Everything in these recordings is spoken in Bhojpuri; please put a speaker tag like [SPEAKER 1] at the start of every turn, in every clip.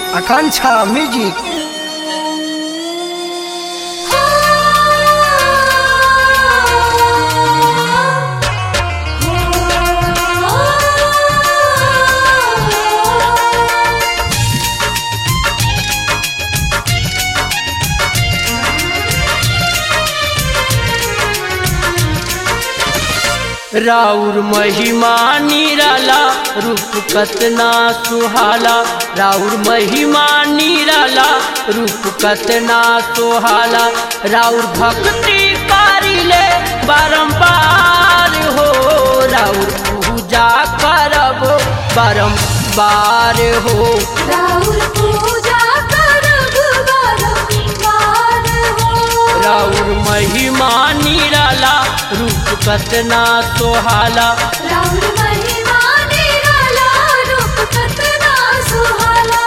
[SPEAKER 1] आकांक्षा म्यूजिक।
[SPEAKER 2] राउर महिमा निराला रूप कतना सुहाला, राउर महिमा निराला रूप कतना सुहाला। राउर भक्ति करिले बारंबार हो, राउर पूजा करब बारंबार हो,
[SPEAKER 3] राउर पूजा करब बारंबार हो।
[SPEAKER 2] राउर महिमा निराला रूप कतना सुहाला,
[SPEAKER 3] राउर महिमा निराला रूप कतना सुहाला।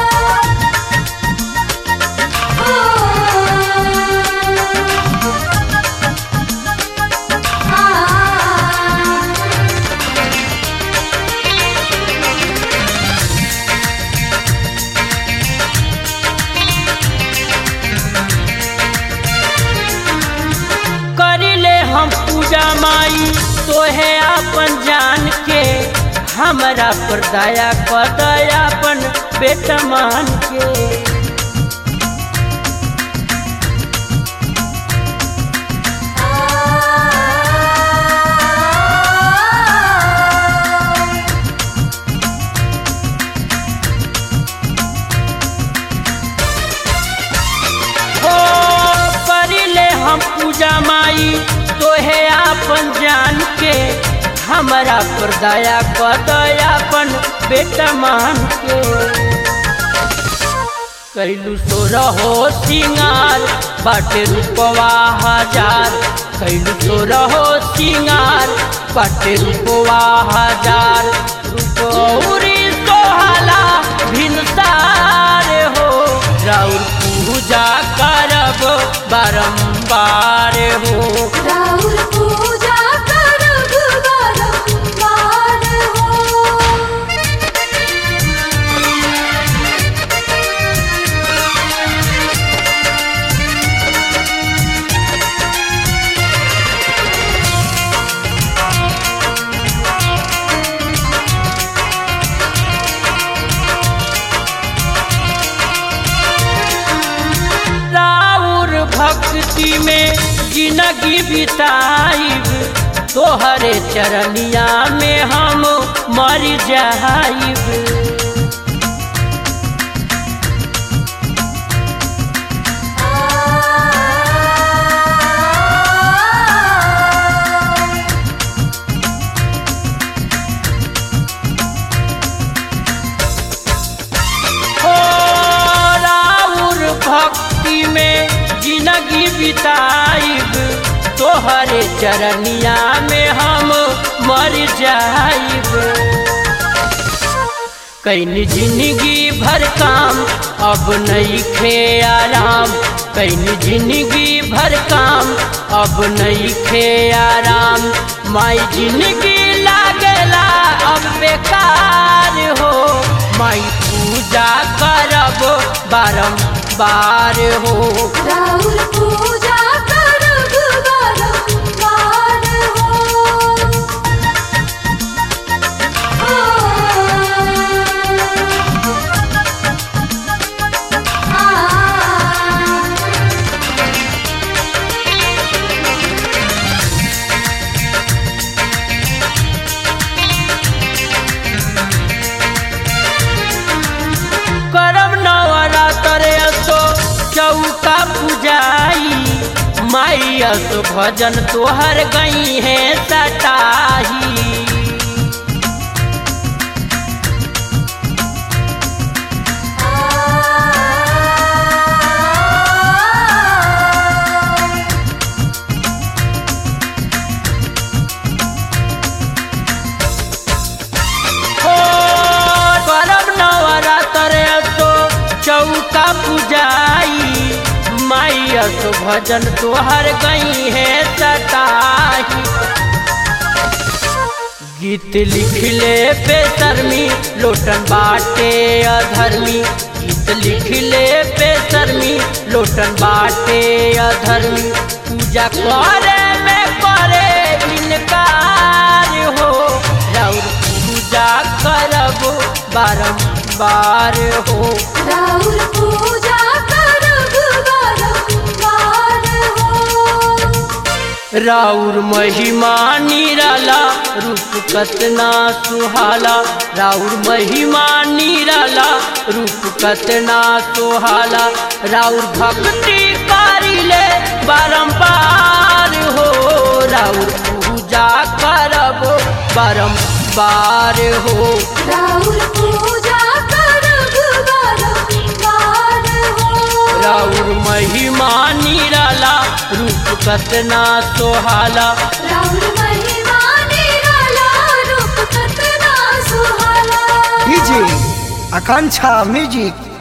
[SPEAKER 2] करिले हम पूजा माई तोहे अपन जान के, हमरा पर दया कर दयापन बेटा मान के। करिले हम पूजा माई तोहे अपन जान के, हमरा पर दया कर दयापन बेटा मान के। कैलू सो रहो सिंगार बाटे रूपवा हजार, कैलू सो रहो सिंगार बाटे रूपवा हजार। रूपौरी सोहाला भिनसार हो, राउर पूजा करब बारंबार हो,
[SPEAKER 3] राउर पूजा करब बारंबार हो।
[SPEAKER 2] राउर भक्ति में जिंदगी बिताइब, तोहरे चरनिया में हम मर जाइब। भक्ति में जिंदगी बिताइब, तोहरे चरनिया में हम मर जाइब। कैनी जिंदगी भर काम अब नहीं खे आराम, कैनी जिंदगी भर काम अब नहीं खे आराम। माई जिंदगी लागेला अब बेकार हो, माई पूजा करब बारंबार हो,
[SPEAKER 3] राउर पूजा करब बारंबार हो।
[SPEAKER 2] करब नवरात्र असो चौका पूजाई, माई असो भजन तोहर गई है सटाही। करब नवरात्र असो चौका पूजाई, माई असो भजन तोहर गई है सटाही। गीत लिखले बेशर्मी लोटन बाटे अधर्मी, गीत गीत लिख ले बेशर्मी लोटन बाटे अधर्मी पूजा करे में करे इनकार हो राउर पूजा करब बारंबार हो
[SPEAKER 3] राउर पूजा करब बारंबार हो
[SPEAKER 2] राउर महिमा निराला रूप कतना सुहाला राउर महिमा निराला रूप कतना सुहाला राउर भक्ति करिले बारंबार हो राउर पूजा करब बारंबार हो
[SPEAKER 3] राउर पूजा करब बारंबार हो
[SPEAKER 2] राउर महिमा निराला रूप कतना सोहाला
[SPEAKER 3] राउर महिमा निराला रूप कतना सुहाला
[SPEAKER 1] डीजे आकांक्षा म्यूजिक